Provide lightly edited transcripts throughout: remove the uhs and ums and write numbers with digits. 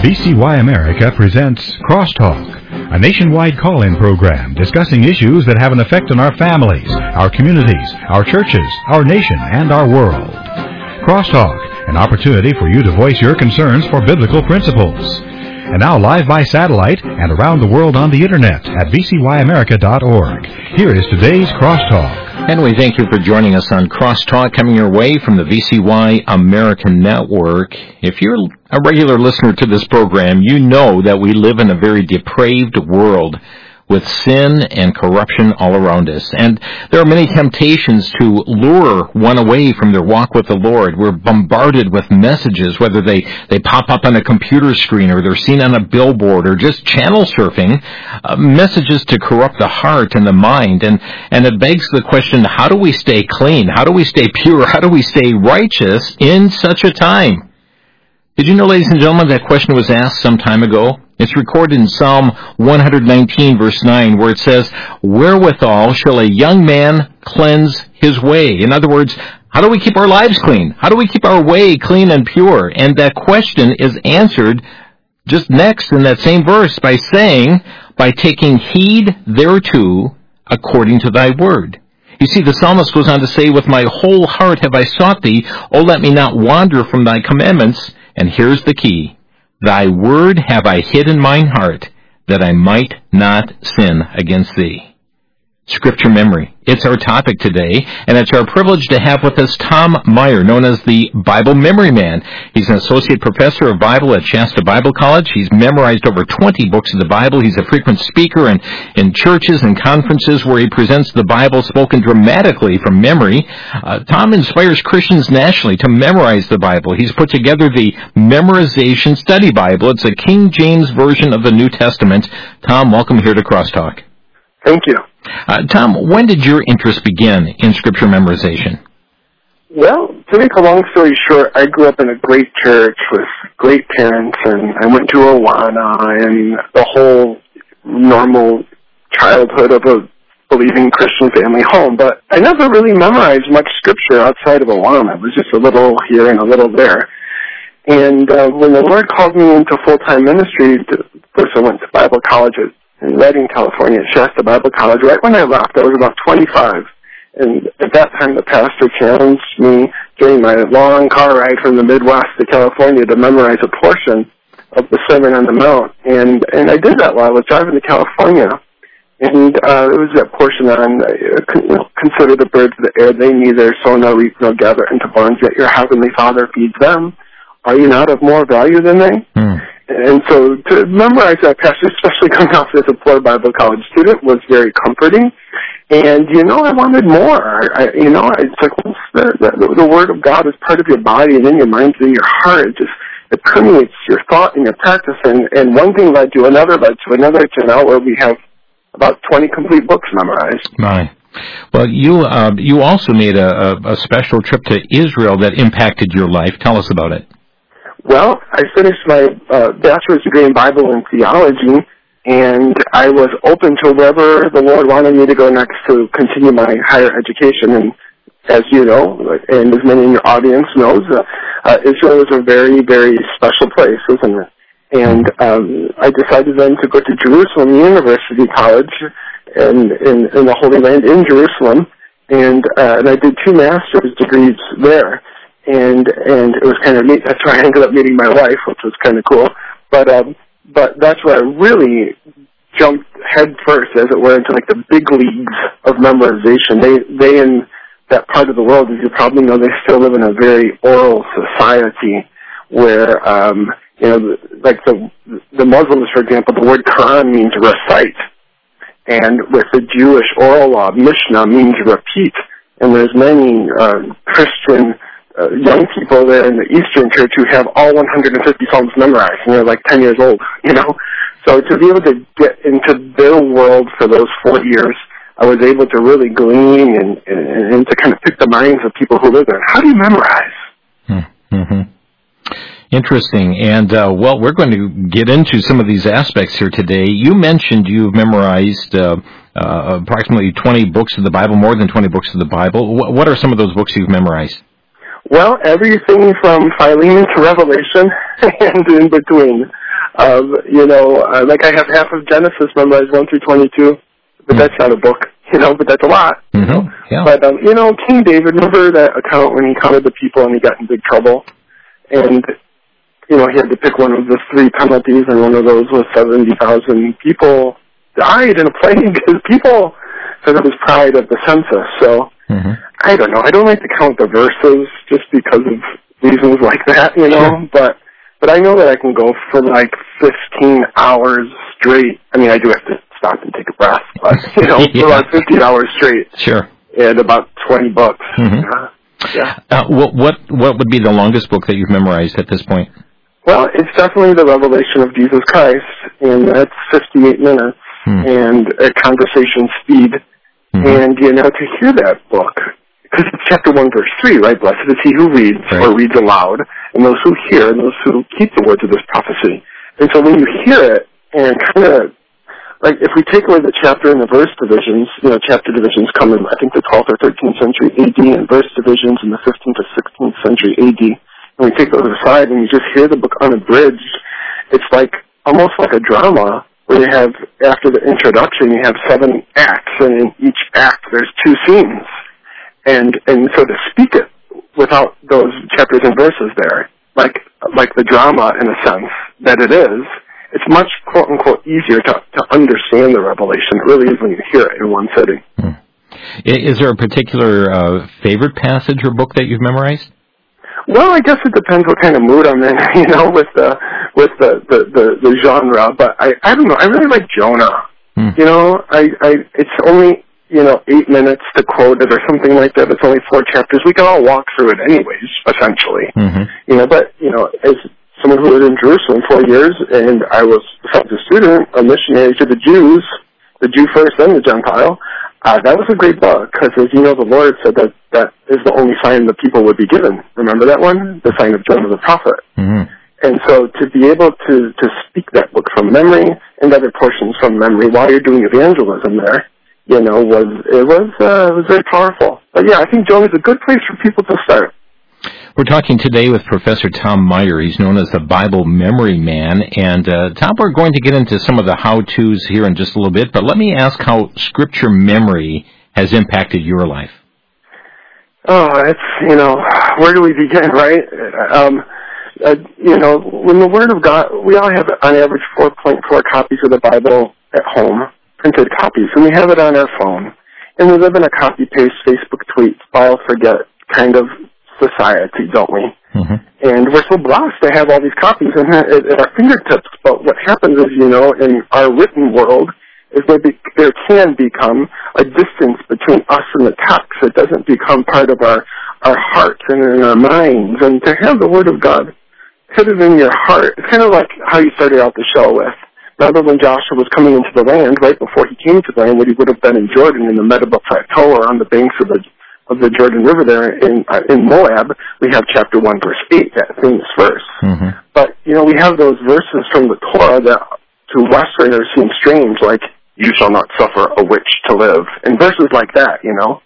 VCY America presents Crosstalk, a nationwide call-in program discussing issues that have an effect on our families, our communities, our churches, our nation, and our world. Crosstalk, an opportunity for you to voice your concerns for biblical principles. And now live by satellite and around the world on the Internet at vcyamerica.org. Here is today's Crosstalk. And we thank you for joining us on Crosstalk, coming your way from the VCY American Network. If you're a regular listener to this program, you know that we live in a very depraved world with sin and corruption all around us. And there are many temptations to lure one away from their walk with the Lord. We're bombarded with messages, whether they pop up on a computer screen or they're seen on a billboard or just channel surfing, messages to corrupt the heart and the mind. And it begs the question, how do we stay clean? How do we stay pure? How do we stay righteous in such a time? Did you know, ladies and gentlemen, that question was asked some time ago? It's recorded in Psalm 119, verse 9, where it says, "Wherewithal shall a young man cleanse his way?" In other words, how do we keep our lives clean? How do we keep our way clean and pure? And that question is answered just next in that same verse by saying, "By taking heed thereto according to thy word." You see, the psalmist goes on to say, "With my whole heart have I sought thee, O let me not wander from thy commandments." And here's the key. Thy word have I hid in mine heart, that I might not sin against thee. Scripture memory. It's our topic today, and it's our privilege to have with us Tom Meyer, known as the Bible Memory Man. He's an associate professor of Bible at Shasta Bible College. He's memorized over 20 books of the Bible. He's a frequent speaker in churches and conferences where he presents the Bible spoken dramatically from memory. Tom inspires Christians nationally to memorize the Bible. He's put together the Memorization Study Bible. It's a King James Version of the New Testament. Tom, welcome here to Crosstalk. Thank you. Tom, when did your interest begin in Scripture memorization? Well, to make a long story short, I grew up in a great church with great parents, and I went to Awana and the whole normal childhood of a believing Christian family home. But I never really memorized much Scripture outside of Awana. It was just a little here and a little there. And when the Lord called me into full-time ministry, first I went to Bible college in Redding, California, at Shasta Bible College. Right when I left, I was about 25. And at that time, the pastor challenged me during my long car ride from the Midwest to California to memorize a portion of the Sermon on the Mount. And I did that while I was driving to California. And it was that portion on, consider the birds of the air. They neither sow nor reap nor gather into barns, yet your heavenly Father feeds them. Are you not of more value than they? And so to memorize that passage, especially coming off as a poor Bible college student, was very comforting. And, I wanted more. It's like, the Word of God is part of your body and in your mind and in your heart. It permeates your thought and your practice. And one thing led to another, to now where we have about 20 complete books memorized. Right. Well, you also made a special trip to Israel that impacted your life. Tell us about it. Well, I finished my bachelor's degree in Bible and theology, and I was open to wherever the Lord wanted me to go next to continue my higher education. And as you know, and as many in your audience knows, Israel is a very, very special place, isn't it? And I decided then to go to Jerusalem University College in the Holy Land in Jerusalem, and I did 2 master's degrees there. And it was kind of neat. That's where I ended up meeting my wife, which was kind of cool. But that's where I really jumped head first, as it were, into like the big leagues of memorization. They in that part of the world, as you probably know, they still live in a very oral society where, like the Muslims, for example, the word Quran means recite. And with the Jewish oral law, Mishnah means repeat. And there's many Christian young people there in the Eastern Church who have all 150 Psalms memorized, and they're like 10 years old, So to be able to get into their world for those 4 years, I was able to really glean and to kind of pick the minds of people who live there. How do you memorize? Mm-hmm. Interesting. And, we're going to get into some of these aspects here today. You mentioned you've memorized approximately 20 books of the Bible, more than 20 books of the Bible. What are some of those books you've memorized? Well, everything from Philemon to Revelation and in between. Like I have half of Genesis memorized 1 through 22, but that's not a book, but that's a lot. Mm-hmm. Yeah. But, King David, remember that account when he counted the people and he got in big trouble? And, he had to pick one of the 3 penalties, and one of those was 70,000 people died in a plague because people said it was pride of the census. So, I don't know. I don't like to count the verses just because of reasons like that, Sure. But I know that I can go for like 15 hours straight. I mean, I do have to stop and take a breath, but, for like 15 hours straight. Sure. And about 20 books. Yeah. What would be the longest book that you've memorized at this point? Well, it's definitely the Revelation of Jesus Christ, and that's 58 minutes, and at conversation speed. And, to hear that book, because it's chapter 1, verse 3, right? Blessed is he who reads, or reads aloud, and those who hear, and those who keep the words of this prophecy. And so when you hear it, and kind of, like, if we take away the chapter and the verse divisions, chapter divisions come in, I think, the 12th or 13th century AD, and verse divisions in the 15th or 16th century AD. And we take those aside, and you just hear the book unabridged. It's like, almost like a drama, where you have, after the introduction, you have 7 acts, and in each act there's 2 scenes. And so to speak it without those chapters and verses there, like the drama in a sense that it is, it's much, quote unquote, easier to understand the revelation. It really is when you hear it in one sitting. Is there a particular favorite passage or book that you've memorized? Well, I guess it depends what kind of mood I'm in, with the genre. But I don't know. I really like Jonah. It's only 8 minutes to quote it or something like that. It's only 4 chapters. We can all walk through it anyways, essentially. But as someone who was in Jerusalem 4 years, and I was, besides a student, a missionary to the Jews, the Jew first, then the Gentile. That was a great book, because as you know, the Lord said that is the only sign the people would be given. Remember that one? The sign of Jonah the prophet. And so to be able to speak that book from memory and other portions from memory while you're doing evangelism there, was very powerful. But yeah, I think Jonah is a good place for people to start. We're talking today with Professor Tom Meyer. He's known as the Bible Memory Man. And, Tom, we're going to get into some of the how-tos here in just a little bit, but let me ask how Scripture memory has impacted your life. Oh, it's, where do we begin, right? When the Word of God, we all have, on average, 4.4 copies of the Bible at home, printed copies, and we have it on our phone. And we live in a copy-paste, Facebook tweet, file forget kind of society, don't we? And we're so blessed to have all these copies at our fingertips. But what happens is, in our written world, is there can become a distance between us and the text. It doesn't become part of our hearts and in our minds. And to have the Word of God put it in your heart, it's kind of like how you started out the show with. Remember when Joshua was coming into the land, right before he came to the land, what he would have been in Jordan, in the Medeba Plateau, or on the banks of the Jordan River there in Moab, we have chapter 1, verse 8, that famous verse. But, we have those verses from the Torah that to Westerners seem strange, like, you shall not suffer a witch to live, and verses like that,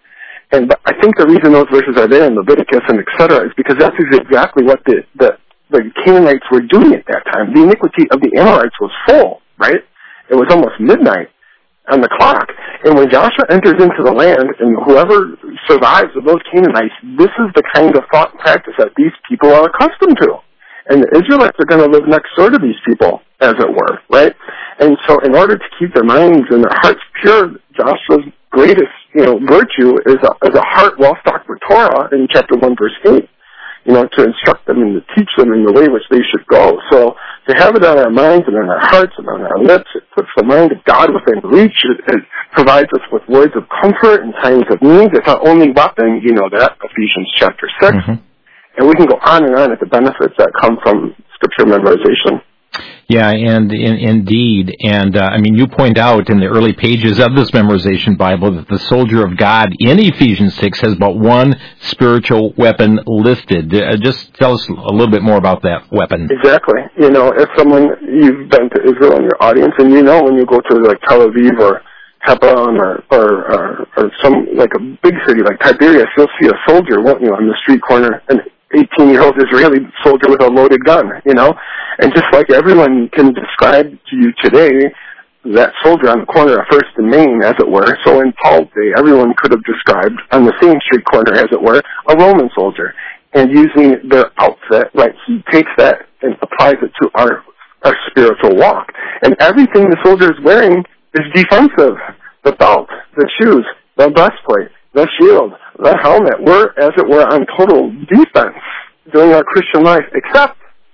And I think the reason those verses are there in Leviticus and et cetera is because that's exactly what the Canaanites were doing at that time. The iniquity of the Amorites was full, right? It was almost midnight on the clock. And when Joshua enters into the land, and whoever survives of those Canaanites, this is the kind of thought and practice that these people are accustomed to. And the Israelites are going to live next door to these people, as it were, right? And so in order to keep their minds and their hearts pure, Joshua's greatest, virtue is a heart well-stocked with Torah in chapter 1, verse 8. To instruct them and to teach them in the way which they should go. So to have it on our minds and on our hearts and on our lips, it puts the mind of God within reach. It provides us with words of comfort in times of need. It's our only weapon, that, Ephesians chapter 6. And we can go on and on at the benefits that come from Scripture memorization. Yeah, and indeed. And, you point out in the early pages of this memorization Bible that the soldier of God in Ephesians 6 has but one spiritual weapon listed. Just tell us a little bit more about that weapon. Exactly. If you've been to Israel in your audience, and when you go to like Tel Aviv or Hebron or some, like a big city like Tiberias, you'll see a soldier, won't you, on the street corner, and 18-year-old Israeli soldier with a loaded gun, you know? And just like everyone can describe to you today, that soldier on the corner of First and Main, as it were, so in Paul's day, everyone could have described on the same street corner, as it were, a Roman soldier. And using their outfit, right, he takes that and applies it to our spiritual walk. And everything the soldier is wearing is defensive. The belt, the shoes, the breastplate, the shield, the helmet. We're, as it were, on total defense during our Christian life, except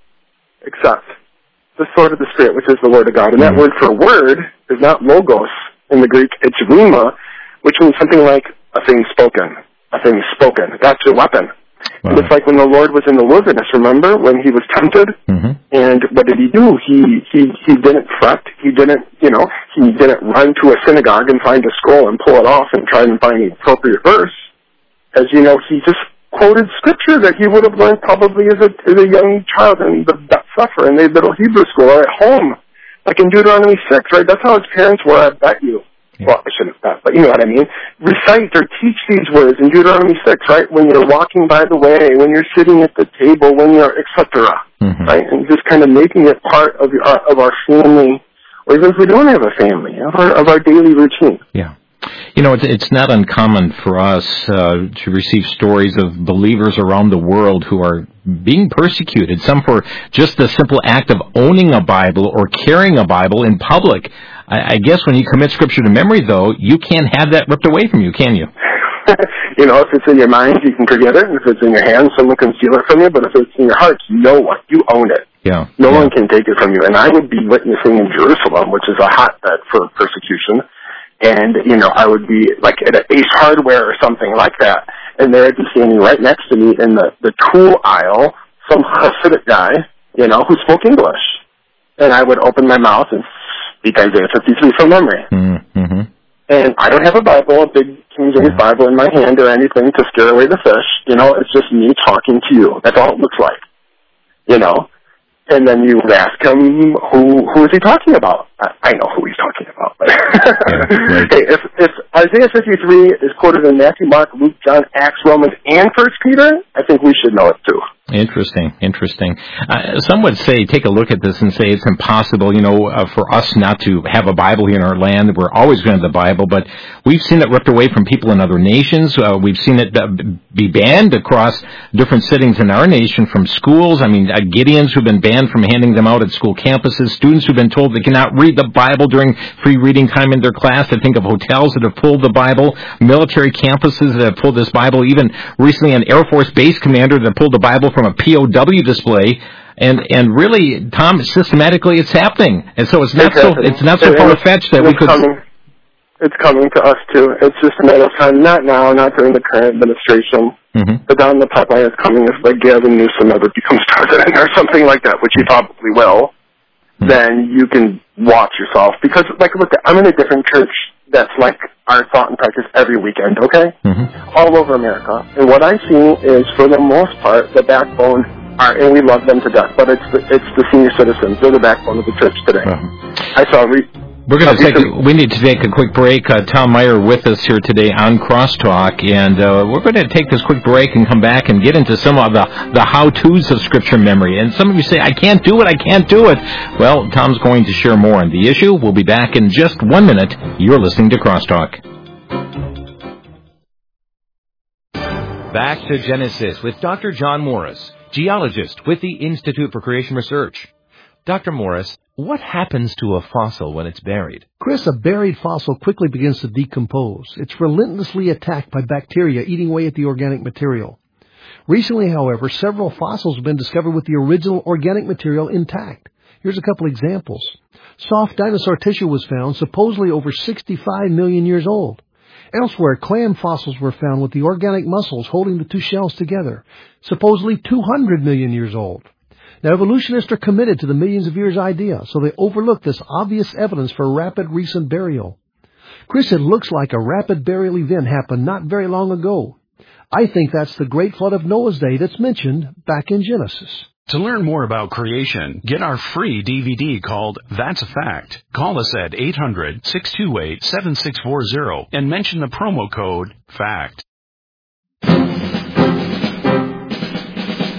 the sword of the Spirit, which is the Word of God. And that word for word is not logos in the Greek, it's rhema, which means something like a thing spoken. A thing spoken. That's your weapon. Wow. It's like when the Lord was in the wilderness, remember, when he was tempted? And what did he do? He didn't fret. He didn't run to a synagogue and find a scroll and pull it off and try and find the appropriate verse. As you know, he just quoted scripture that he would have learned probably as a young child in the Beth Sefer in the little Hebrew school or at home, like in Deuteronomy 6, right? That's how his parents were, I bet you. Yeah. Well, I shouldn't bet, but you know what I mean. Recite or teach these words in Deuteronomy 6, right? When you're walking by the way, when you're sitting at the table, when you're etc. Right? And just kind of making it part of our family, or even if we don't have a family, of our daily routine. Yeah. You know, it's not uncommon for us to receive stories of believers around the world who are being persecuted, some for just the simple act of owning a Bible or carrying a Bible in public. I guess when you commit Scripture to memory, though, you can't have that ripped away from you, can you? You know, if it's in your mind, you can forget it. If it's in your hands, someone can steal it from you. But if it's in your heart, you know what? You own it. Yeah. No one can take it from you. And I would be witnessing in Jerusalem, which is a hotbed for persecution. And, you know, I would be like at an Ace Hardware or something like that. And they'd be standing right next to me in the tool aisle, some Hasidic guy, you know, who spoke English. And I would open my mouth and speak Isaiah 53 from memory. And I don't have a Bible, a big King James Bible in my hand or anything to scare away the fish. You know, it's just me talking to you. That's all it looks like. You know? And then you would ask him, who is he talking about? I know who he's talking about. Hey, if Isaiah 53 is quoted in Matthew, Mark, Luke, John, Acts, Romans, and 1 Peter, I think we should know it too. Interesting. Some would say, take a look at this and say it's impossible, you know, for us not to have a Bible here in our land. We're always going to have the Bible, but we've seen it ripped away from people in other nations. We've seen it be banned across different settings in our nation from schools. I mean, Gideons who've been banned from handing them out at school campuses, students who've been told they cannot read the Bible during free reading time in their class. I think of hotels that have pulled the Bible, military campuses that have pulled this Bible, even recently an Air Force base commander that pulled the Bible from a POW display, and really, Tom, systematically it's happening, and so it's not so far-fetched that we could. It's coming to us too. It's just a matter of time. Not now, not during the current administration, but down the pipeline it's coming. If like Gavin Newsom ever becomes president or something like that, which he probably will, then you can watch yourself. Because like, look, I'm in a different church that's like our thought and practice every weekend, okay? All over America. And what I see is, for the most part, the backbone are, and we love them to death, but it's the senior citizens. They're the backbone of the church today. I saw we need to take a quick break. Tom Meyer with us here today on Crosstalk, and we're going to take this quick break and come back and get into some of the how-tos of Scripture memory. And some of you say, I can't do it. Well, Tom's going to share more on the issue. We'll be back in just 1 minute. You're listening to Crosstalk. Back to Genesis with Dr. John Morris, geologist with the Institute for Creation Research. Dr. Morris, what happens to a fossil when it's buried? Chris, a buried fossil quickly begins to decompose. It's relentlessly attacked by bacteria eating away at the organic material. Recently, however, several fossils have been discovered with the original organic material intact. Here's a couple examples. Soft dinosaur tissue was found, supposedly over 65 million years old. Elsewhere, clam fossils were found with the organic muscles holding the two shells together, supposedly 200 million years old. Now, evolutionists are committed to the millions of years idea, so they overlook this obvious evidence for rapid recent burial. Chris, it looks like a rapid burial event happened not very long ago. I think that's the great flood of Noah's Day that's mentioned back in Genesis. To learn more about creation, get our free DVD called That's a Fact. Call us at 800-628-7640 and mention the promo code FACT.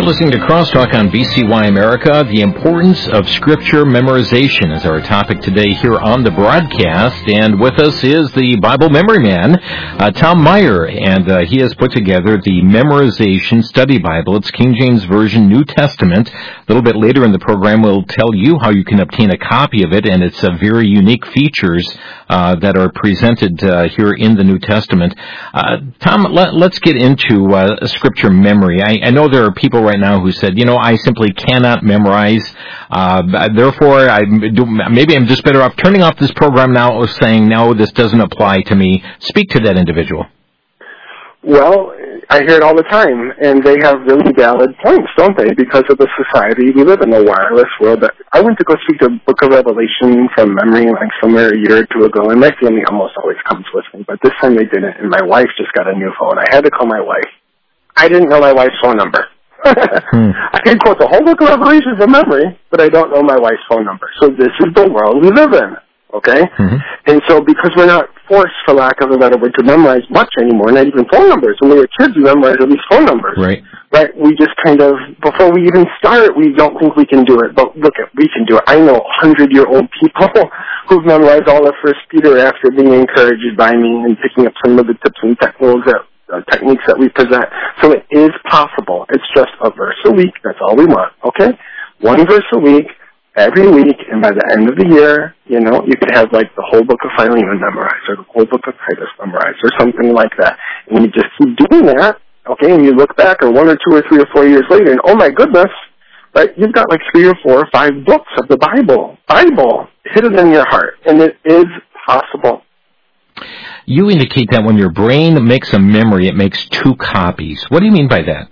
listening to Crosstalk on VCY America. The importance of Scripture memorization is our topic today here on the broadcast. And with us is the Bible memory man, Tom Meyer. And he has put together the Memorization Study Bible. It's King James Version, New Testament. A little bit later in the program, we'll tell you how you can obtain a copy of it. And it's very unique features that are presented here in the New Testament. Tom, let's get into Scripture memory. I know there are people right now who said, I simply cannot memorize. Therefore, maybe I'm just better off turning off this program now or saying, no, this doesn't apply to me. Speak to that individual. Well, I hear it all the time, and they have really valid points, don't they? Because of the society we live in, the wireless world. I went to go speak to Book of Revelation from memory like somewhere a year or two ago, and my family almost always comes with me, but this time they didn't, and my wife just got a new phone. I had to call my wife. I didn't know my wife's phone number. I can quote the whole Book of Revelation from memory, but I don't know my wife's phone number. So this is the world we live in, okay? Mm-hmm. And so because we're not forced, for lack of a better word, to memorize much anymore, not even phone numbers. When we were kids, we memorized at least phone numbers. Right. We just kind of, before we even start, we don't think we can do it. But look, we can do it. I know 100-year-old people who've memorized all of 1 Peter after being encouraged by me and picking up some of the tips and techniques that we present. So it is possible. It's just a verse a week. That's all we want, okay? One verse a week, every week, and by the end of the year, you could have like the whole book of Philemon memorized or the whole book of Titus memorized or something like that. And you just keep doing that, okay, and you look back or 1 or 2 or 3 or 4 years later and, oh my goodness, right, you've got like 3 or 4 or 5 books of the Bible hidden in your heart. And it is possible. You indicate that when your brain makes a memory, it makes 2 copies. What do you mean by that?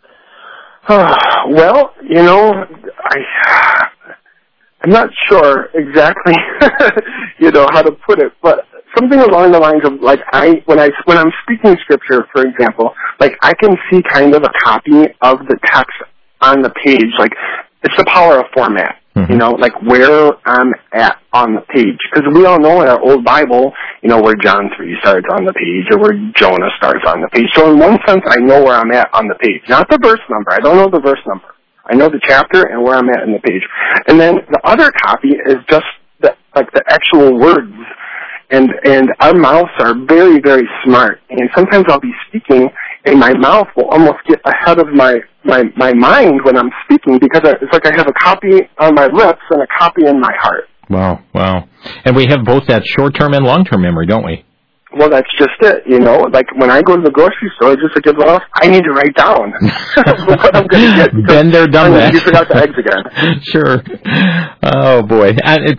Well, I'm not sure exactly, how to put it, but something along the lines of like when I'm speaking Scripture, for example, like I can see kind of a copy of the text on the page. Like it's the power of format. Mm-hmm. Like where I'm at on the page. Because we all know in our old Bible, where John 3 starts on the page or where Jonah starts on the page. So in one sense, I know where I'm at on the page. Not the verse number. I don't know the verse number. I know the chapter and where I'm at in the page. And then the other copy is just the actual words. And our mouths are very, very smart. And sometimes I'll be speaking and my mouth will almost get ahead of my mind when I'm speaking because it's like I have a copy on my lips and a copy in my heart. Wow. And we have both that short-term and long-term memory, don't we? Well, that's just it, Like when I go to the grocery store, just to get off, I need to write down what I'm going to get. Been there, done that. You forgot the eggs again. Sure. Oh, boy.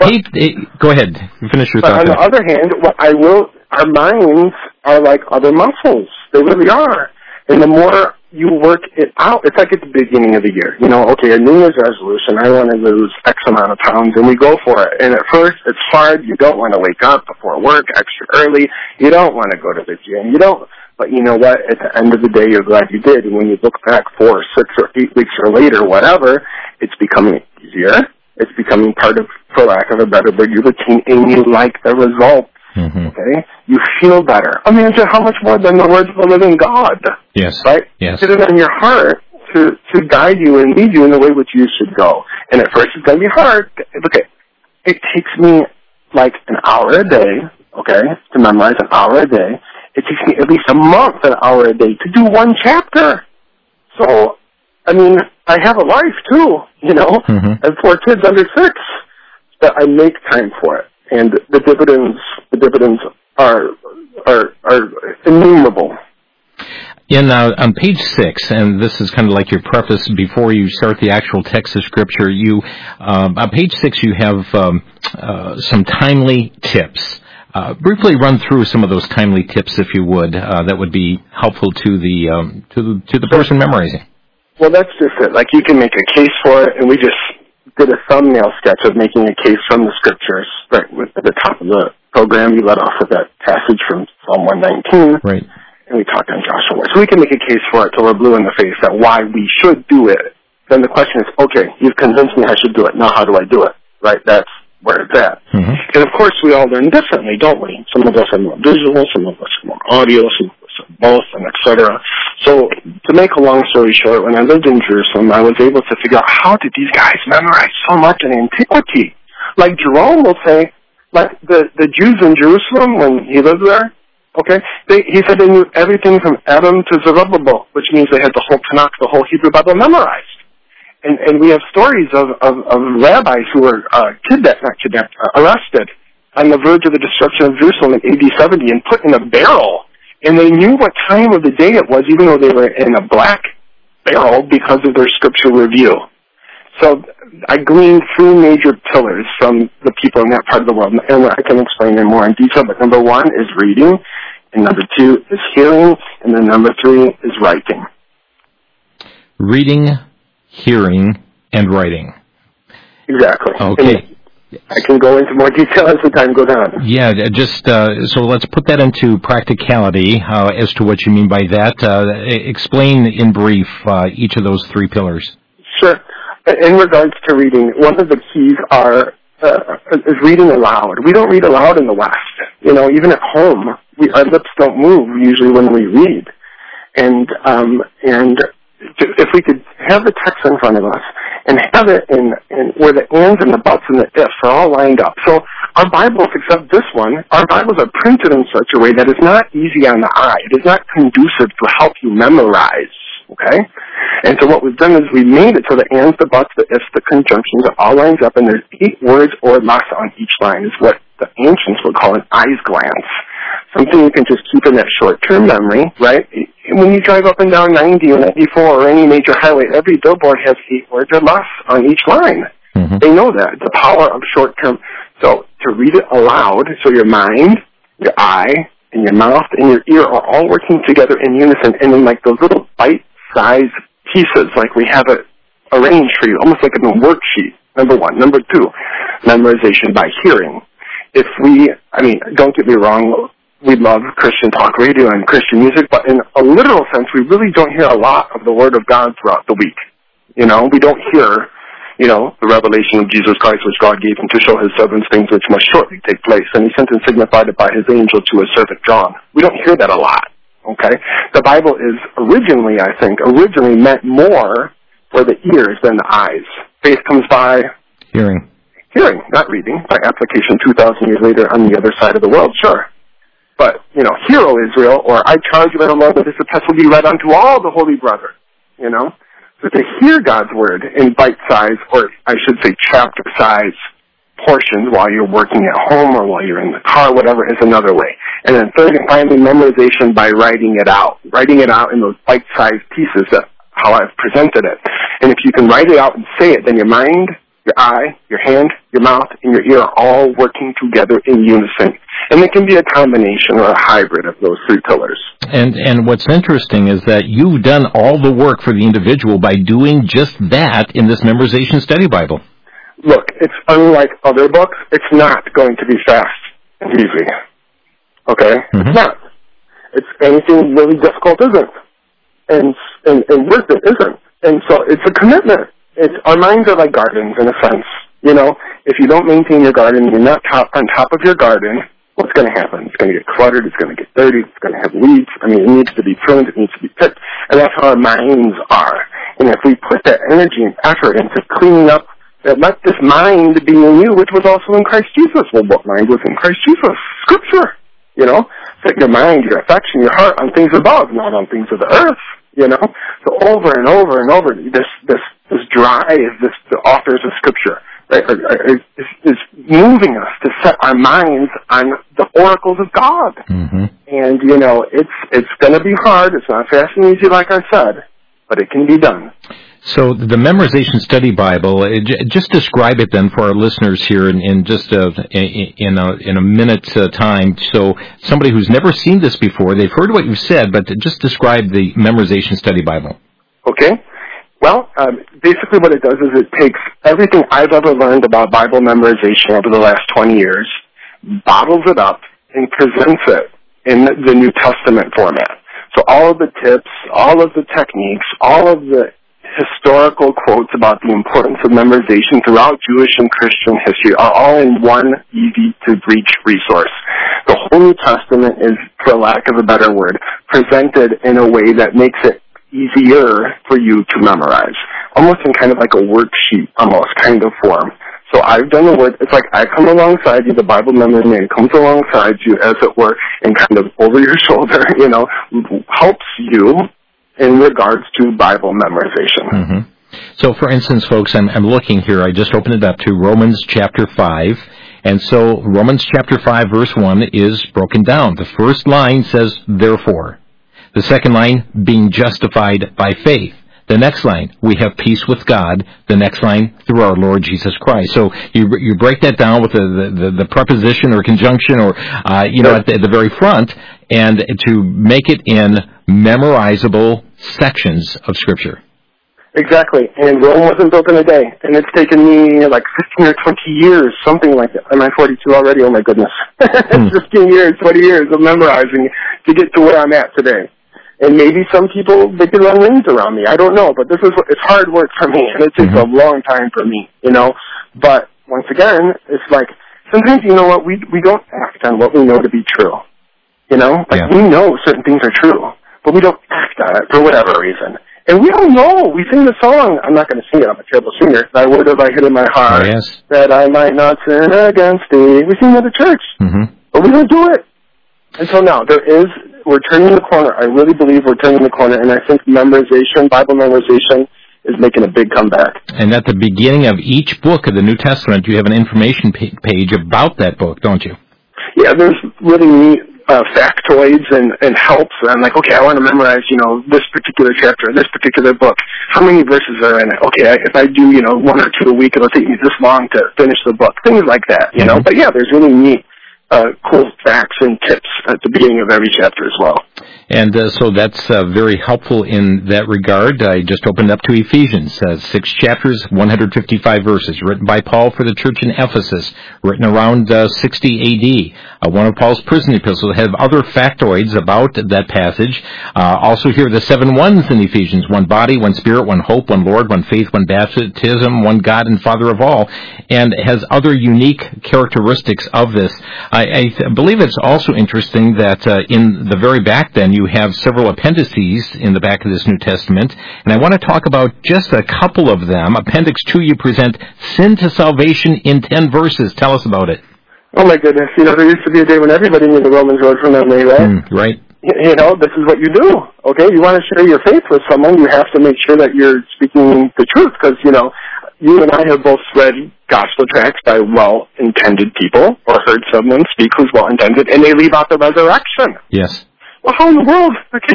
Go ahead. Finish your thought. But on the other hand, our minds are like other muscles. They really are. And the more you work it out, it's like at the beginning of the year. Okay, a New Year's resolution, I want to lose X amount of pounds, and we go for it. And at first, it's hard. You don't want to wake up before work extra early. You don't want to go to the gym. But you know what? At the end of the day, you're glad you did. And when you look back 4 or 6 or 8 weeks or later, whatever, it's becoming easier. It's becoming part of, for lack of a better word, your routine, and you like the results. Mm-hmm. Okay? You feel better. Imagine how much more than the words of the living God. Yes. Right? Yes. Put it in your heart to guide you and lead you in the way which you should go. And at first it's going to be hard. Okay. It takes me like an hour a day, okay, to memorize an hour a day. It takes me at least a month, an hour a day, to do 1 chapter. So, I have a life too, mm-hmm. and 4 kids under 6. But I make time for it. And the dividends are innumerable. On page 6, and this is kind of like your preface before you start the actual text of Scripture, on page 6 you have some timely tips. Briefly run through some of those timely tips, if you would. That would be helpful to the person memorizing. Well, that's just it. Like you can make a case for it, and we just did a thumbnail sketch of making a case from the Scriptures. Right at the top of the program, you let off with that passage from Psalm 119. Right. And we talked on Joshua. So we can make a case for it till we're blue in the face that why we should do it. Then the question is, okay, you've convinced me I should do it. Now how do I do it? Right? That's where it's at. Mm-hmm. And of course, we all learn differently, don't we? Some of us are more visual, some of us are more audio, some of us are both, and et cetera. So, to make a long story short, when I lived in Jerusalem, I was able to figure out how did these guys memorize so much in antiquity? Like Jerome will say, like the Jews in Jerusalem, when he lived there, okay, he said they knew everything from Adam to Zerubbabel, which means they had the whole Tanakh, the whole Hebrew Bible memorized. And we have stories of rabbis who were arrested on the verge of the destruction of Jerusalem in AD 70 and put in a barrel. And they knew what time of the day it was, even though they were in a black barrel, because of their scripture review. So I gleaned three major pillars from the people in that part of the world, and I can explain them more in detail, but number one is reading, and number two is hearing, and then number three is writing. Reading, hearing, and writing. Exactly. Okay. And I can go into more detail as the time goes on. Yeah, just so let's put that into practicality as to what you mean by that. Explain in brief each of those three pillars. Sure. In regards to reading, one of the keys is reading aloud. We don't read aloud in the West. You know, even at home, our lips don't move usually when we read. And if we could have the text in front of us and have it in where the ands and the buts and the ifs are all lined up. So our Bibles, except this one, our Bibles are printed in such a way that it's not easy on the eye. It is not conducive to help you memorize. Okay? And so what we've done is we made it so the ands, the buts, the ifs, the conjunctions are all lines up, and there's 8 words or less on each line is what the ancients would call an eyes glance. Something you can just keep in that short-term memory, right? When you drive up and down 90 or 94 or any major highway, every billboard has 8 words or less on each line. Mm-hmm. They know that, the power of short-term. So to read it aloud, so your mind, your eye, and your mouth and your ear are all working together in unison, and in like those little bite-sized pieces, like we have it arranged for you, almost like in a worksheet, number one. Number two, memorization by hearing. Don't get me wrong, we love Christian talk radio and Christian music, but in a literal sense, we really don't hear a lot of the Word of God throughout the week. You know, we don't hear, the revelation of Jesus Christ, which God gave him to show his servants things which must shortly take place, and he sent and signified it by his angel to his servant John. We don't hear that a lot, okay? The Bible is originally meant more for the ears than the eyes. Faith comes by hearing, not reading, by application 2,000 years later on the other side of the world, sure. But, hear, O Israel, or I charge you, Lord, that this epistle be read unto all the holy brethren, So to hear God's word in bite-size, or I should say chapter-size portions while you're working at home or while you're in the car, whatever, is another way. And then third and finally, memorization by writing it out in those bite-sized pieces, how I've presented it. And if you can write it out and say it, then your mind, your eye, your hand, your mouth, and your ear are all working together in unison. And it can be a combination or a hybrid of those three pillars. And what's interesting is that you've done all the work for the individual by doing just that in this memorization study Bible. Look, it's unlike other books. It's not going to be fast and easy. Okay? Mm-hmm. It's not. It's anything really difficult isn't. And worth it isn't. And so it's a commitment. Our minds are like gardens in a sense. If you don't maintain your garden, you're not on top of your garden, what's going to happen? It's going to get cluttered, it's going to get dirty, it's going to have weeds. It needs to be pruned, it needs to be picked. And that's how our minds are. And if we put that energy and effort into cleaning up, that let this mind be in you, which was also in Christ Jesus. Well, what mind was in Christ Jesus? Scripture. Set your mind, your affection, your heart on things above, not on things of the earth. So over and over and over, this drive, the authors of Scripture, right, is moving us to set our minds on the oracles of God. Mm-hmm. And, it's going to be hard. It's not fast and easy, like I said, but it can be done. So the Memorization Study Bible, just describe it then for our listeners here in just in a minute's time. So somebody who's never seen this before, they've heard what you've said, but just describe the Memorization Study Bible. Okay. Well, basically what it does is it takes everything I've ever learned about Bible memorization over the last 20 years, bottles it up, and presents it in the New Testament format. So all of the tips, all of the techniques, all of the historical quotes about the importance of memorization throughout Jewish and Christian history are all in one easy-to-reach resource. The whole New Testament is, for lack of a better word, presented in a way that makes it easier for you to memorize, almost in kind of like a worksheet, almost kind of form. So I've done the work. It's like I come alongside you, the Bible memory man comes alongside you, as it were, and kind of over your shoulder, helps you in regards to Bible memorization. Mm-hmm. So, for instance, folks, I'm looking here. I just opened it up to Romans chapter 5. And so Romans chapter 5, verse 1 is broken down. The first line says, therefore. The second line, being justified by faith. The next line, we have peace with God. The next line, through our Lord Jesus Christ. So you break that down with the preposition or conjunction or, at the very front, and to make it in memorizable sections of Scripture. Exactly. And Rome wasn't built in a day. And it's taken me like 15 or 20 years, something like that. Am I 42 already? Oh, my goodness. 15 years, 20 years of memorizing to get to where I'm at today. And maybe some people, they can run rings around me. I don't know. But it's hard work for me. And it takes a long time for me, But once again, it's like, sometimes, you know what, we don't act on what we know to be true. We know certain things are true, but we don't act on it for whatever reason. And we don't know. We sing the song. I'm not going to sing it. I'm a terrible singer. Thy word have I hid in my heart, that I might not sin against thee. We sing that at church, but we don't do it. Until now, we're turning the corner. I really believe we're turning the corner, and I think memorization, Bible memorization, is making a big comeback. And at the beginning of each book of the New Testament, you have an information page about that book, don't you? Yeah, there's really neat factoids and helps. I'm like, okay, I want to memorize, this particular chapter, this particular book. How many verses are in it? Okay, if I do, 1 or 2 a week, it'll take me this long to finish the book. Things like that, But yeah, there's really neat, cool facts and tips at the beginning of every chapter as well. And so that's very helpful in that regard. I just opened up to Ephesians, 6 chapters, 155 verses, written by Paul for the church in Ephesus, written around 60 A.D. One of Paul's prison epistles have other factoids about that passage. Also here, the 7 ones in Ephesians: one body, one spirit, one hope, one Lord, one faith, one baptism, one God and Father of all, and has other unique characteristics of this. I believe it's also interesting that in the very back then, you have several appendices in the back of this New Testament, and I want to talk about just a couple of them. Appendix 2, you present Sin to Salvation in 10 verses. Tell us about it. Oh, my goodness. There used to be a day when everybody knew the Romans road from memory, right? Right. This is what you do, okay? You want to share your faith with someone, you have to make sure that you're speaking the truth, because, you and I have both read gospel tracts by well-intended people, or heard someone speak who's well-intended, and they leave out the resurrection. Yes. Well, how in the world?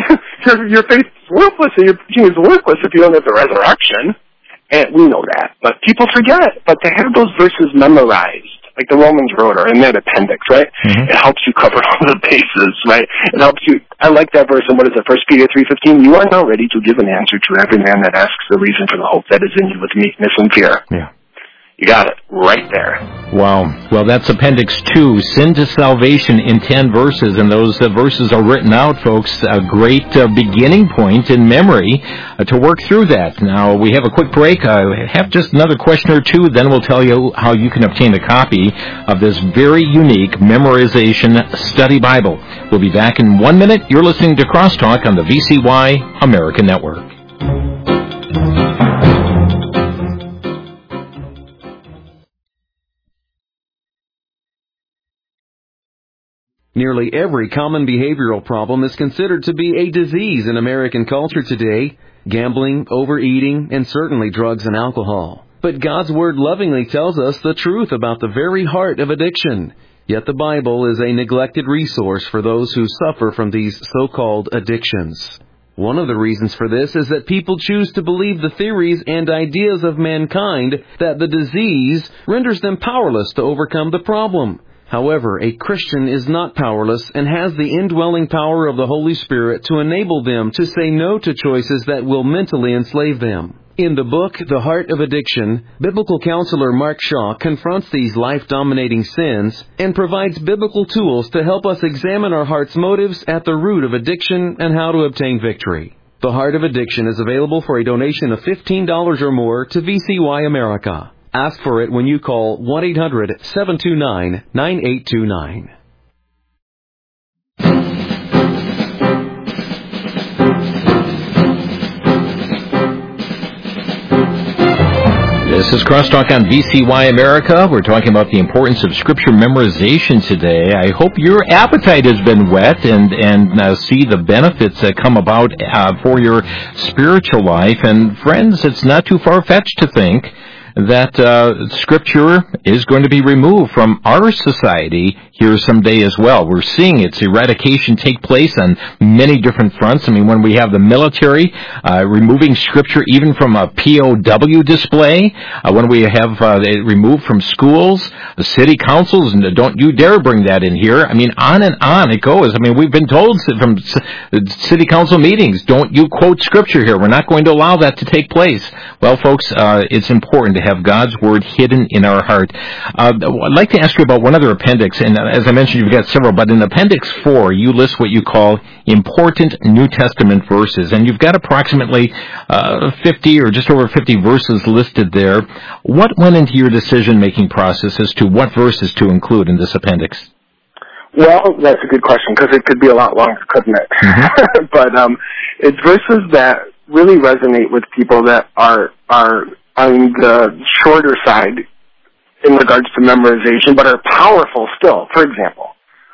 Your faith is worthless and your preaching is worthless if you don't have the resurrection. And we know that. But people forget. But to have those verses memorized, like the Romans road or in that appendix, right? It helps you cover all the bases, right? It helps you. I like that verse. And what is it? 1 Peter 3:15. You are now ready to give an answer to every man that asks the reason for the hope that is in you with meekness and fear. Yeah. You got it right there. Wow. Well, that's Appendix 2, Sin to Salvation in 10 verses, and those verses are written out, folks. A great beginning point in memory to work through that. Now, we have a quick break. I have just another question or two, then we'll tell you how you can obtain a copy of this very unique memorization study Bible. We'll be back in 1 minute. You're listening to Crosstalk on the VCY American Network. Nearly every common behavioral problem is considered to be a disease in American culture today: gambling, overeating, and certainly drugs and alcohol. But God's Word lovingly tells us the truth about the very heart of addiction. Yet the Bible is a neglected resource for those who suffer from these so-called addictions. One of the reasons for this is that people choose to believe the theories and ideas of mankind that the disease renders them powerless to overcome the problem. However, a Christian is not powerless and has the indwelling power of the Holy Spirit to enable them to say no to choices that will mentally enslave them. In the book, The Heart of Addiction, biblical counselor Mark Shaw confronts these life-dominating sins and provides biblical tools to help us examine our heart's motives at the root of addiction and how to obtain victory. The Heart of Addiction is available for a donation of $15 or more to VCY America. Ask for it when you call 1-800-729-9829. This is Crosstalk on VCY America. We're talking about the importance of Scripture memorization today. I hope your appetite has been whet and see the benefits that come about for your spiritual life. And friends, it's not too far-fetched to think that Scripture is going to be removed from our society here someday as well. We're seeing its eradication take place on many different fronts. I mean, when we have the military removing Scripture even from a POW display, when we have it removed from schools, the city councils, and don't you dare bring that in here. I mean, on and on it goes. I mean, we've been told from city council meetings, don't you quote Scripture here. We're not going to allow that to take place. Well, folks, it's important to have God's Word hidden in our heart. I'd like to ask you about one other appendix, and as I mentioned, you've got several, but in Appendix 4, you list what you call important New Testament verses, and you've got approximately 50 or just over 50 verses listed there. What went into your decision-making process as to what verses to include in this appendix? Well, that's a good question, because it could be a lot longer, couldn't it? Mm-hmm. But it's verses that really resonate with people that are on the shorter side in regards to memorization, but are powerful still. For example,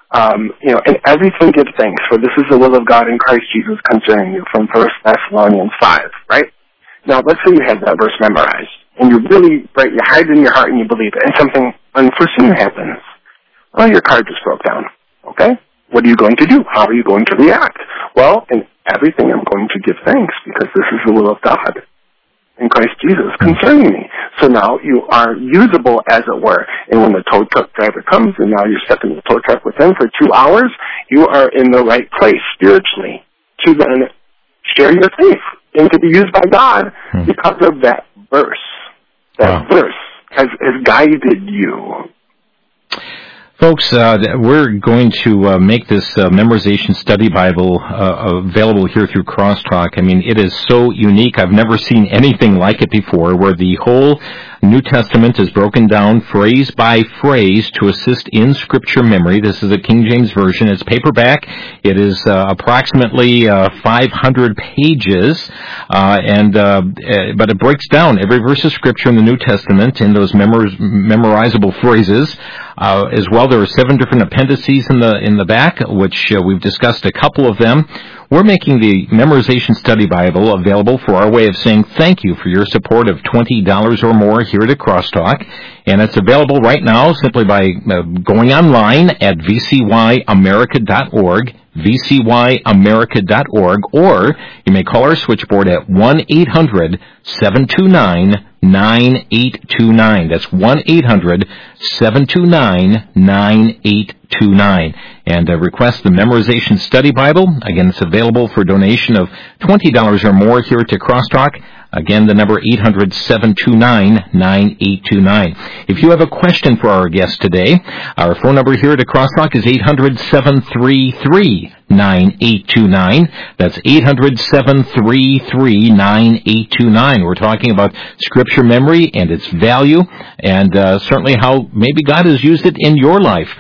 in everything give thanks, for this is the will of God in Christ Jesus concerning you, from 1 Thessalonians 5, right? Now, let's say you have that verse memorized, and you really, right, you hide it in your heart and you believe it, and something unforeseen happens. Well, your car just broke down, okay? What are you going to do? How are you going to react? Well, in everything I'm going to give thanks, because this is the will of God in Christ Jesus concerning me. So now you are usable, as it were. And when the tow truck driver comes and now you're stuck in the tow truck with him for 2 hours, you are in the right place spiritually to then share your faith and to be used by God because of that verse. That verse has guided you. Folks, we're going to make this memorization study Bible available here through Crosstalk. I mean, it is so unique. I've never seen anything like it before, where the whole New Testament is broken down phrase by phrase to assist in Scripture memory. This is a King James Version. It's paperback. It is approximately 500 pages, but it breaks down every verse of Scripture in the New Testament in those memorizable phrases. As well, there are 7 different appendices in the back, which we've discussed a couple of them. We're making the Memorization Study Bible available for our way of saying thank you for your support of $20 or more here at Crosstalk. And it's available right now simply by going online at vcyamerica.org, vcyamerica.org, or you may call our switchboard at 1-800-729-9829. That's 1-800-729-9829. And request the Memorization Study Bible. Again, it's available for donation of $20 or more here to Crosstalk. Again, the number 800-729-9829. If you have a question for our guest today, our phone number here at Crosstalk is 800-733-9829. That's 800-733-9829. We're talking about Scripture memory and its value, and certainly how maybe God has used it in your life.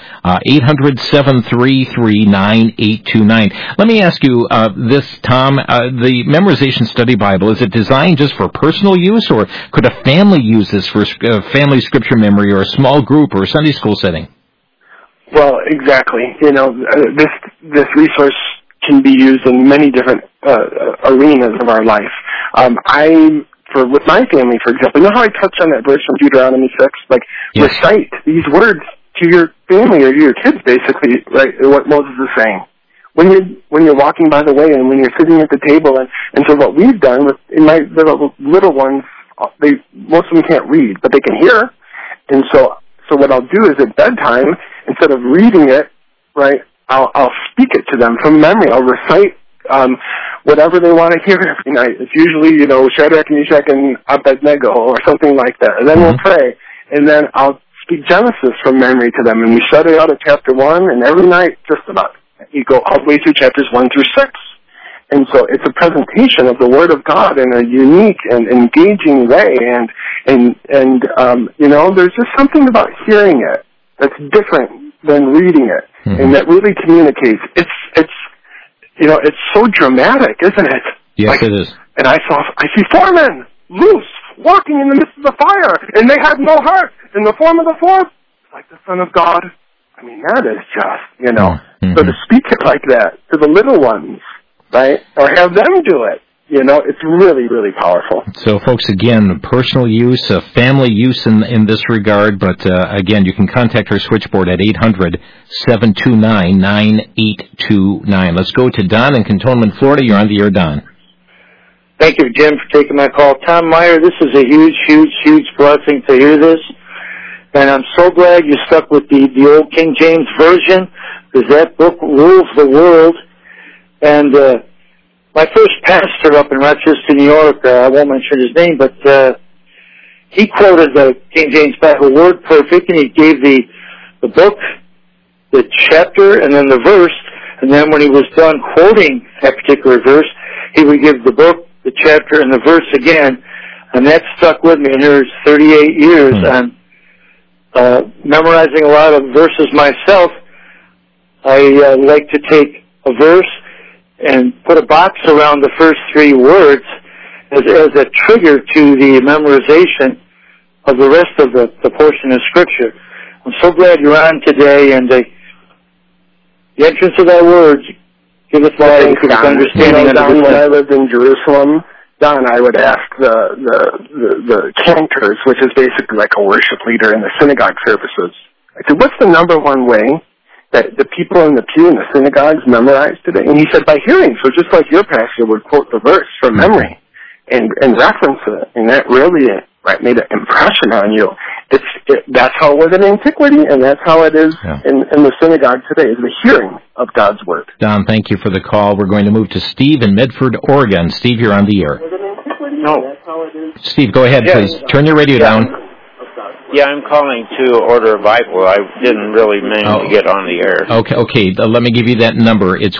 800-733-9829. Let me ask you this, Tom. The Memorization Study Bible, is it designed just for personal use, or could a family use this for family Scripture memory, or a small group, or a Sunday school setting? Well, exactly. This resource can be used in many different arenas of our life. With my family, for example, you know how I touched on that verse from Deuteronomy 6? Like, yes. Recite these words to your family or to your kids, basically, right? What Moses is saying. When you're walking by the way and when you're sitting at the table, and so what we've done in my little ones, most of them can't read, but they can hear, and so what I'll do is at bedtime, instead of reading it, right, I'll speak it to them from memory. I'll recite whatever they want to hear every night. It's usually, Shadrach, Meshach, and Abednego or something like that. And then we'll pray, and then I'll speak Genesis from memory to them, and we study out of chapter 1, and every night, just about, you go all the way through chapters 1 through 6. And so it's a presentation of the Word of God in a unique and engaging way. And there's just something about hearing it that's different than reading it, and that really communicates. It's so dramatic, isn't it? Yes, it is. And I see 4 men loose, walking in the midst of the fire, and they had no heart. In the form of the fourth, like the Son of God. I mean, that is just, So to speak it like that to the little ones, right, or have them do it, it's really, really powerful. So, folks, again, personal use, family use in this regard, but again, you can contact our switchboard at 800-729-9829. Let's go to Don in Cantonment, Florida. You're on the air, Don. Thank you, Jim, for taking my call. Tom Meyer, this is a huge, huge, huge blessing to hear this, and I'm so glad you stuck with the old King James Version, because that book rules the world. And my first pastor up in Rochester, New York, I won't mention his name, but he quoted the King James Bible word perfect, and he gave the book, the chapter, and then the verse, and then when he was done quoting that particular verse, he would give the book, the chapter, and the verse again, and that stuck with me. And here's 38 years. I'm memorizing a lot of verses myself. I like to take a verse and put a box around the first 3 words as a trigger to the memorization of the rest of the portion of Scripture. I'm so glad you're on today, and the entrance of thy words give us light to the understanding. Don, when I lived in Jerusalem, Don, I would ask the cantors, which is basically like a worship leader in the synagogue services, I said, what's the number one way that the people in the pew in the synagogues memorize today? And he said, by hearing. So just like your pastor would quote the verse from memory and reference it, and that really made an impression on you. That's how it was in antiquity, and that's how it is in the synagogue today, is the hearing of God's Word. Don, thank you for the call. We're going to move to Steve in Medford, Oregon. Steve, you're on the air. No. Steve, go ahead, please. Turn your radio down. Yeah, I'm calling to order a Bible. I didn't really mean to get on the air. Okay. Let me give you that number. It's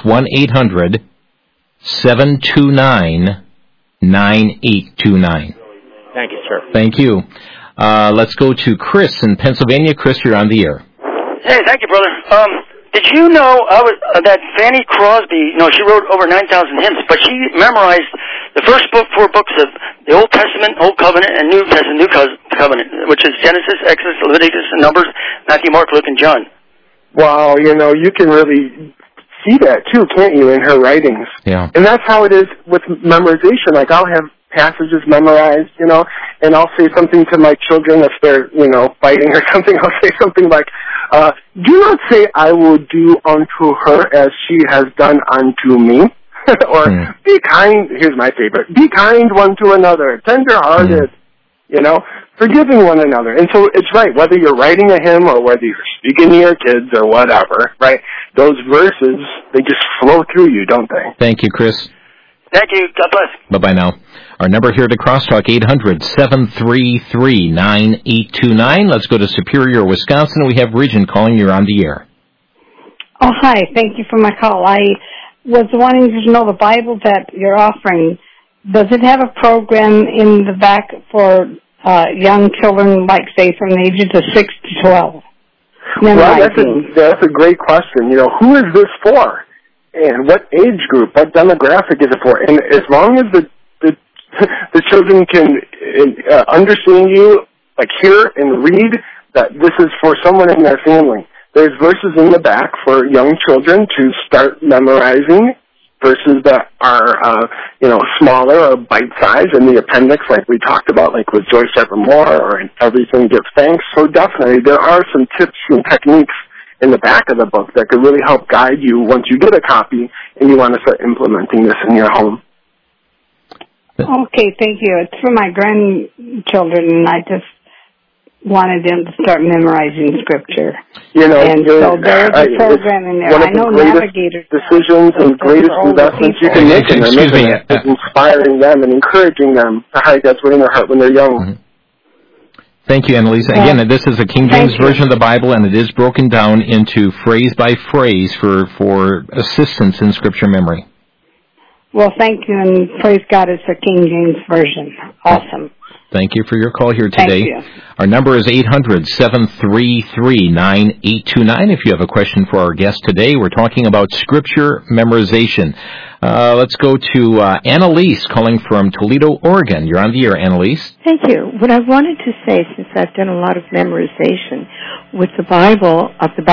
1-800-729-9829. Thank you, sir. Thank you. Let's go to Chris in Pennsylvania. Chris, you're on the air. Hey, thank you, brother. Did you know that Fanny Crosby, she wrote over 9,000 hymns, but she memorized the first 4 books of the Old Testament, Old Covenant, and New Testament, New Covenant, which is Genesis, Exodus, Leviticus, and Numbers, Matthew, Mark, Luke, and John. Wow, you can really see that, too, can't you, in her writings? Yeah. And that's how it is with memorization. Like, I'll have passages memorized, and I'll say something to my children if they're, fighting or something. I'll say something like, do not say, I will do unto her as she has done unto me. Or be kind, here's my favorite, be kind one to another, tender-hearted, forgiving one another. And so it's right, whether you're writing a hymn or whether you're speaking to your kids or whatever, right, those verses, they just flow through you, don't they? Thank you, Chris. Thank you. God bless. Bye-bye now. Our number here to Crosstalk, 800-733-9829. Let's go to Superior, Wisconsin. We have Regent calling. You're on the air. Oh, hi. Thank you for my call. I was wanting to know the Bible that you're offering. Does it have a program in the back for young children, like, say, from the ages of 6 to 12? Well, that's a great question. Who is this for? And what age group, what demographic is it for? And as long as the children can understand you, like hear and read that this is for someone in their family. There's verses in the back for young children to start memorizing, verses that are, smaller or bite-sized in the appendix, like we talked about, like with Joyce Evermore or in Everything Give Thanks. So definitely there are some tips and techniques in the back of the book that could really help guide you once you get a copy and you want to start implementing this in your home. Okay, thank you. It's for my grandchildren, and I just wanted them to start memorizing Scripture. And so there's a program in there. I know Navigators decisions and greatest investments you can make in their mission is inspiring them and encouraging them to hide God's word in their heart when they're young. Mm-hmm. Thank you, Annalisa. Again, this is a King James Version of the Bible, and it is broken down into phrase by phrase for assistance in Scripture memory. Well, thank you, and praise God, it's a King James Version. Awesome. Thank you for your call here today. Thank you. Our number is 800-733-9829. If you have a question for our guest today, we're talking about Scripture memorization. Let's go to Annalise calling from Toledo, Oregon. You're on the air, Annalise. Thank you. What I wanted to say, since I've done a lot of memorization with the Bible,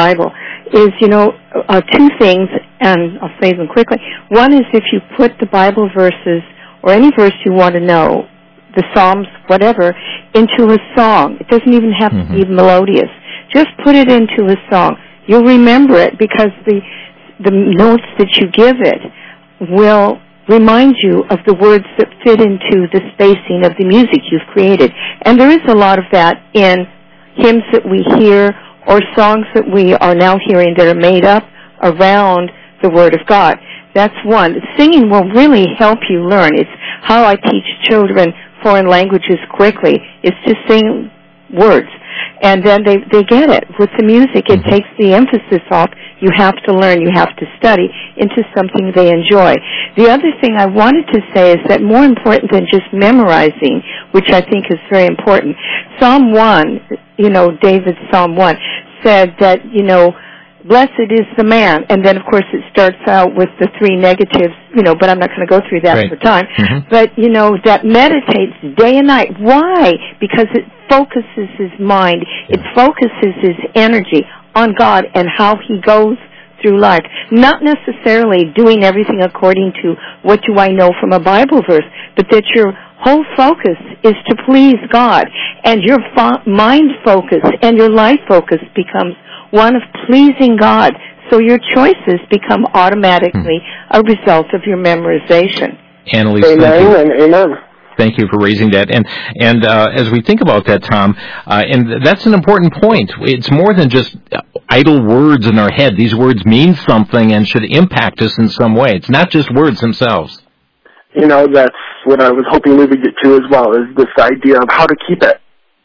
is, two things, and I'll say them quickly. One is if you put the Bible verses, or any verse you want to know, the Psalms, whatever, into a song. It doesn't even have to be melodious. Just put it into a song. You'll remember it because the notes that you give it will remind you of the words that fit into the spacing of the music you've created. And there is a lot of that in hymns that we hear or songs that we are now hearing that are made up around the Word of God. That's one. Singing will really help you learn. It's how I teach children foreign languages quickly, is to sing words. And then they get it. With the music, it takes the emphasis off. You have to learn, you have to study, into something they enjoy. The other thing I wanted to say is that more important than just memorizing, which I think is very important, Psalm 1, David's Psalm 1, said that, blessed is the man, and then of course it starts out with the three negatives, but I'm not going to go through that for time. But, that meditates day and night. Why? Because it focuses his mind, it focuses his energy on God and how he goes through life. Not necessarily doing everything according to what do I know from a Bible verse, but that your whole focus is to please God, and your mind focus and your life focus becomes one of pleasing God, so your choices become automatically a result of your memorization. Annalise, Amen. Thank you for raising that. And as we think about that, Tom, and that's an important point. It's more than just idle words in our head. These words mean something and should impact us in some way. It's not just words themselves. That's what I was hoping we would get to as well, is this idea of how to keep it.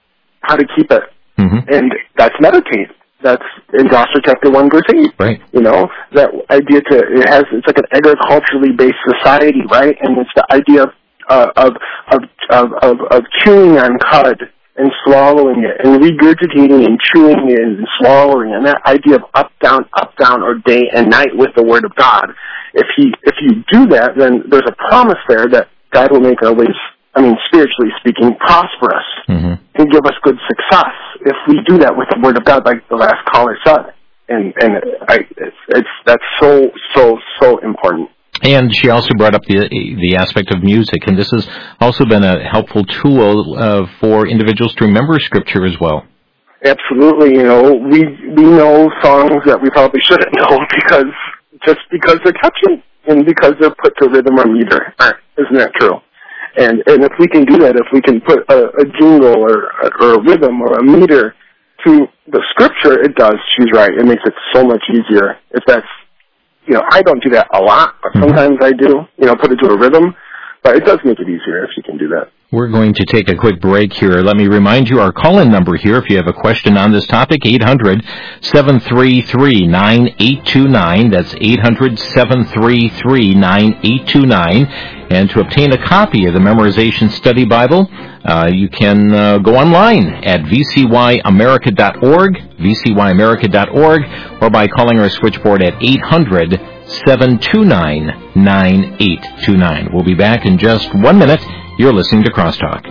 And that's meditate. That's in Joshua chapter 1, verse 8. Right. That idea it's like an agriculturally based society, right? And it's the idea of chewing on cud and swallowing it, and regurgitating and chewing it and swallowing, and that idea of up, down, or day and night with the Word of God. If you do that, then there's a promise there that God will make our ways, spiritually speaking, prosperous and give us good success if we do that with the Word of God, like the last caller said. That's so important. And she also brought up the aspect of music, and this has also been a helpful tool for individuals to remember Scripture as well. Absolutely. We know songs that we probably shouldn't know because they're catchy and because they're put to rhythm or meter. Isn't that true? And if we can do that, if we can put a jingle or a rhythm or a meter to the Scripture, it does. She's right. It makes it so much easier. If that's, I don't do that a lot, but sometimes I do, put it to a rhythm. But it does make it easier if you can do that. We're going to take a quick break here. Let me remind you our call-in number here. If you have a question on this topic, 800-733-9829. That's 800-733-9829. And to obtain a copy of the Memorization Study Bible, you can go online at vcyamerica.org, vcyamerica.org, or by calling our switchboard at 800-729-9829. We'll be back in just 1 minute. You're listening to Crosstalk.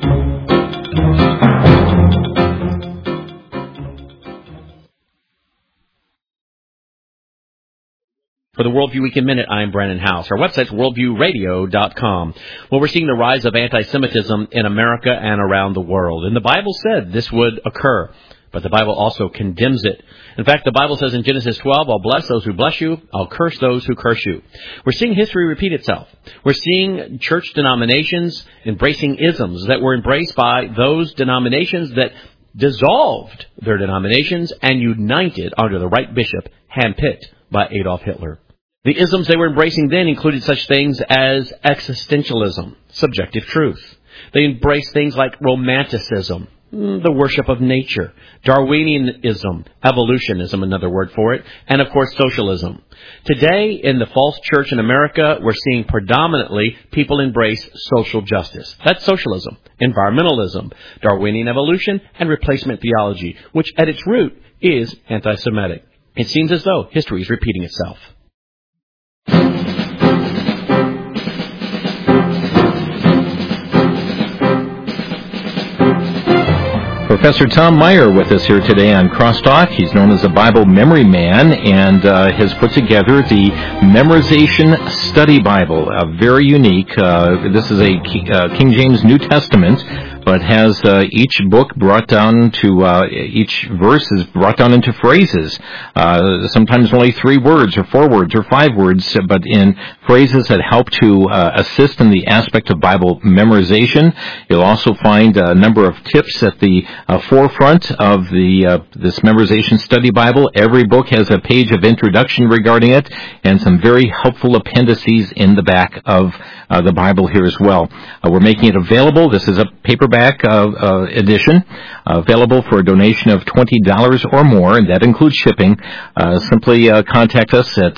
For the Worldview Weekend Minute, I'm Brandon House. Our website's worldviewradio.com. Well, we're seeing the rise of anti-Semitism in America and around the world. And the Bible said this would occur, but the Bible also condemns it. In fact, the Bible says in Genesis 12, I'll bless those who bless you, I'll curse those who curse you. We're seeing history repeat itself. We're seeing church denominations embracing isms that were embraced by those denominations that dissolved their denominations and united under the right bishop, handpicked by Adolf Hitler. The isms they were embracing then included such things as existentialism, subjective truth. They embraced things like romanticism, The worship of nature. Darwinianism, evolutionism, another word for it, and of course socialism. Today, in the false church in America, we're seeing predominantly people embrace social justice. That's socialism, environmentalism, Darwinian evolution, and replacement theology, which at its root is anti-Semitic. It seems as though history is repeating itself. Professor Tom Meyer with us here today on Crosstalk. He's known as a Bible memory man and has put together the Memorization Study Bible. Very unique. This is a King James New Testament, but has each book brought down to, each verse is brought down into phrases. Sometimes only 3 words or 4 words or 5 words, but in phrases that help to assist in the aspect of Bible memorization. You'll also find a number of tips at the forefront of this Memorization Study Bible. Every book has a page of introduction regarding it and some very helpful appendices in the back of the Bible here as well. We're making it available. This is a paperback edition, available for a donation of $20 or more, and that includes shipping. Simply contact us at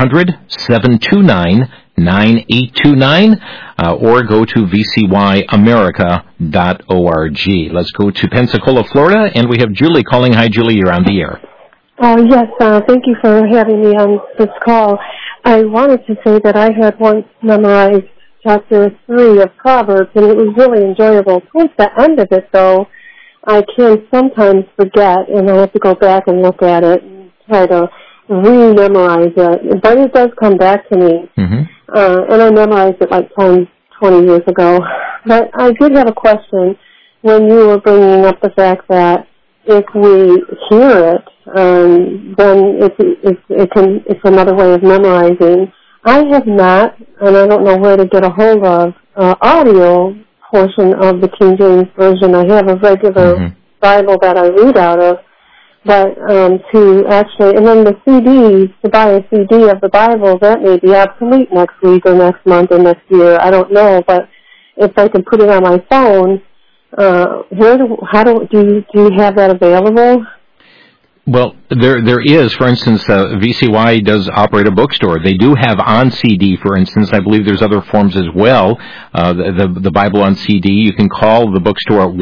800-729-9829 or go to vcyamerica.org. Let's go to Pensacola, Florida, and we have Julie calling. Hi, Julie, you're on the air. Yes, thank you for having me on this call. I wanted to say that I had once memorized chapter 3 of Proverbs, and it was really enjoyable. Towards the end of it, though, I can sometimes forget, and I have to go back and look at it and try to re-memorize it. But it does come back to me. And I memorized it like 10, 20 years ago. But I did have a question when you were bringing up the fact that if we hear it, then it's another way of memorizing. I have not, and I don't know where to get a hold of, audio portion of the King James Version. I have a regular Bible that I read out of, but to actually, and then the CDs, to buy a CD of the Bible, that may be obsolete next week or next month or next year. I don't know, but if I can put it on my phone, do you have that available? Well, there is, for instance, VCY does operate a bookstore. They do have on CD, for instance. I believe there's other forms as well. The Bible on CD. You can call the bookstore at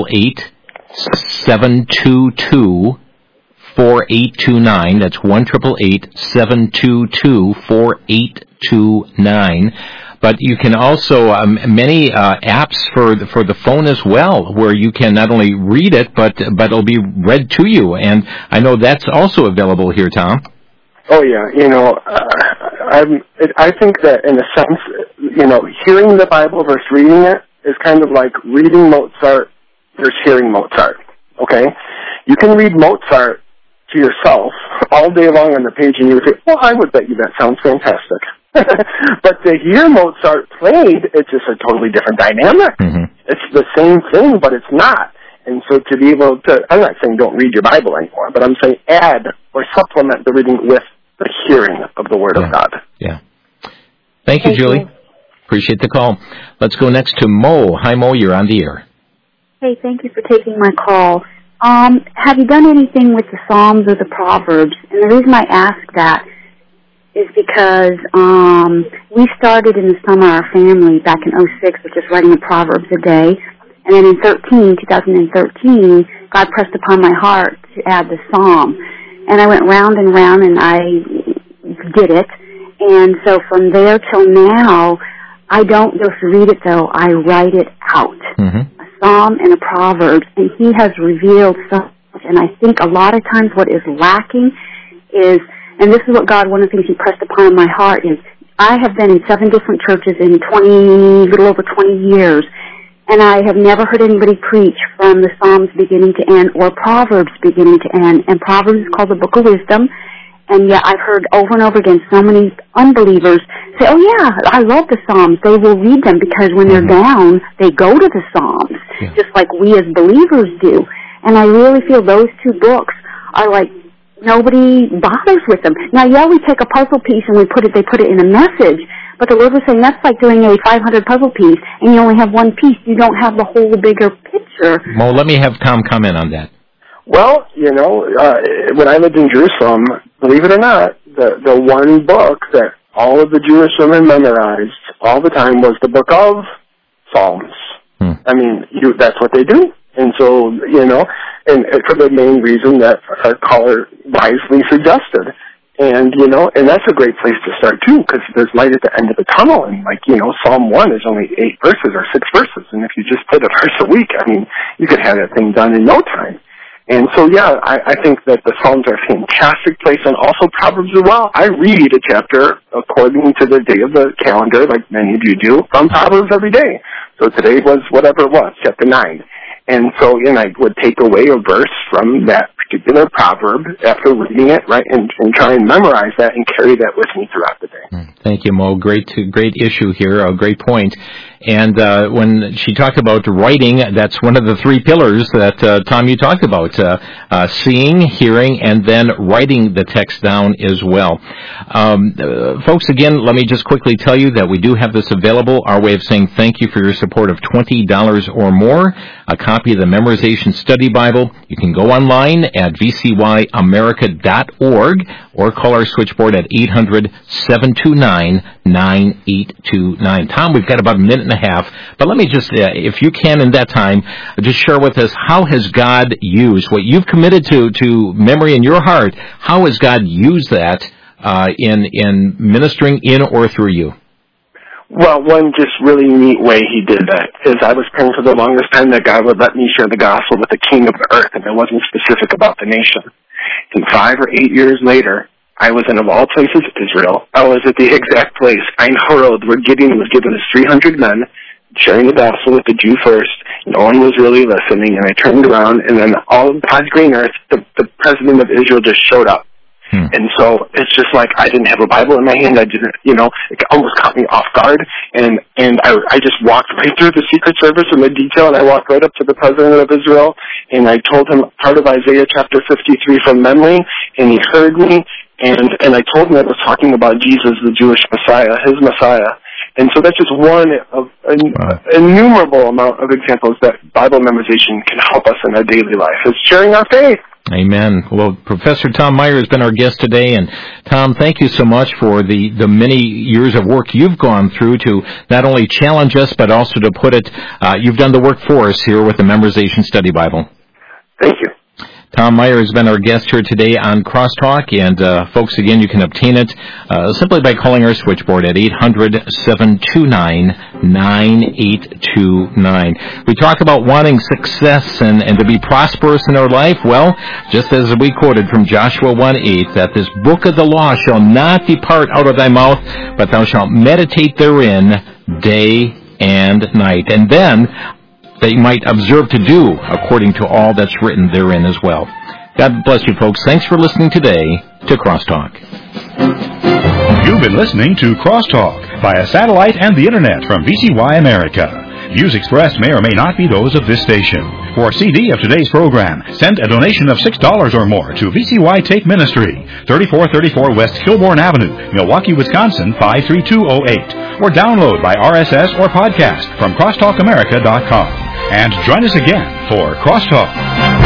1-888-722-4829. That's 1-888-722-4829. But you can also, many apps for the phone as well, where you can not only read it, but it'll be read to you. And I know that's also available here, Tom. Oh, yeah. I think that in a sense, hearing the Bible versus reading it is kind of like reading Mozart versus hearing Mozart, okay? You can read Mozart to yourself all day long on the page, and you would say, well, I would bet you that sounds fantastic. But to hear Mozart played, it's just a totally different dynamic. It's the same thing, but it's not. And so to be able to, I'm not saying don't read your Bible anymore, but I'm saying add or supplement the reading with the hearing of the Word of God. Yeah. Thank you, Julie. Appreciate the call. Let's go next to Mo. Hi, Mo, you're on the air. Hey, thank you for taking my call. Have you done anything with the Psalms or the Proverbs? And the reason I ask that is because we started in the summer, our family, back in 2006, with just writing the Proverbs a day. And then in 2013, God pressed upon my heart to add the Psalm. And I went round and round, and I did it. And so from there till now, I don't just read it, though. I write it out. A Psalm and a Proverbs. And He has revealed so much. And I think a lot of times what is lacking is, and this is what God, one of the things He pressed upon my heart is, I have been in 7 different churches in little over 20 years, and I have never heard anybody preach from the Psalms beginning to end or Proverbs beginning to end. And Proverbs is called the Book of Wisdom, and yet I've heard over and over again so many unbelievers say, oh yeah, I love the Psalms. They will read them because when they're down, they go to the Psalms, just like we as believers do. And I really feel those 2 books are like, nobody bothers with them. Now, yeah, we take a puzzle piece and they put it in a message, but the Lord was saying that's like doing a 500 puzzle piece and you only have one piece. You don't have the whole bigger picture. Sure. Mo, let me have Tom comment on that. Well, when I lived in Jerusalem, believe it or not, the one book that all of the Jewish women memorized all the time was the book of Psalms. I mean, that's what they do. And so, and for the main reason that our caller wisely suggested. And, and that's a great place to start, too, because there's light at the end of the tunnel. And, Psalm 1 is only 8 verses or 6 verses. And if you just did a verse a week, I mean, you could have that thing done in no time. And so, yeah, I think that the Psalms are a fantastic place, and also Proverbs as well. I read a chapter according to the day of the calendar, like many of you do, from Proverbs every day. So today was whatever it was, chapter 9. And so, I would take away a verse from that particular proverb after reading it, right, and try and memorize that and carry that with me throughout the day. Thank you, Mo. Great issue here, a great point. And when she talked about writing, that's one of the 3 pillars that, Tom, you talked about, seeing, hearing, and then writing the text down as well. Folks, again, let me just quickly tell you that we do have this available, our way of saying thank you for your support of $20 or more, a copy of the Memorization Study Bible. You can go online at vcyamerica.org or call our switchboard at 800-729-9829. Tom, we've got about a minute and a half, but let me just, if you can in that time, just share with us, how has God used what you've committed to memory in your heart? How has God used that in ministering in or through you? Well, one just really neat way he did that is I was praying for the longest time that God would let me share the gospel with the king of the earth, and it wasn't specific about the nation. And 5 or 8 years later, I was in, of all places, Israel. I was at the exact place. Ein Harod, where Gideon was given his 300 men, sharing the gospel with the Jew first. No one was really listening, and I turned around, and then all of God's green earth, the president of Israel just showed up. And so it's just like I didn't have a Bible in my hand. I didn't, it almost caught me off guard. And I just walked right through the Secret Service in the detail, and I walked right up to the president of Israel, and I told him part of Isaiah chapter 53 from memory, and he heard me, and I told him I was talking about Jesus, the Jewish Messiah, his Messiah. And so that's just one of an innumerable amount of examples that Bible memorization can help us in our daily life. It's sharing our faith. Amen. Well, Professor Tom Meyer has been our guest today, and Tom, thank you so much for the many years of work you've gone through to not only challenge us, but also to put it, you've done the work for us here with the Memorization Study Bible. Thank you. Tom Meyer has been our guest here today on Crosstalk, and folks, again, you can obtain it simply by calling our switchboard at 800-729-9829. We talk about wanting success and to be prosperous in our life. Well, just as we quoted from Joshua 1:8, that this book of the law shall not depart out of thy mouth, but thou shalt meditate therein day and night. And then that you might observe to do according to all that's written therein as well. God bless you, folks. Thanks for listening today to Crosstalk. You've been listening to Crosstalk via satellite and the Internet from VCY America. Views expressed may or may not be those of this station. For a CD of today's program, send a donation of $6 or more to VCY Tape Ministry, 3434 West Kilbourne Avenue, Milwaukee, Wisconsin, 53208. Or download by RSS or podcast from crosstalkamerica.com. And join us again for Crosstalk.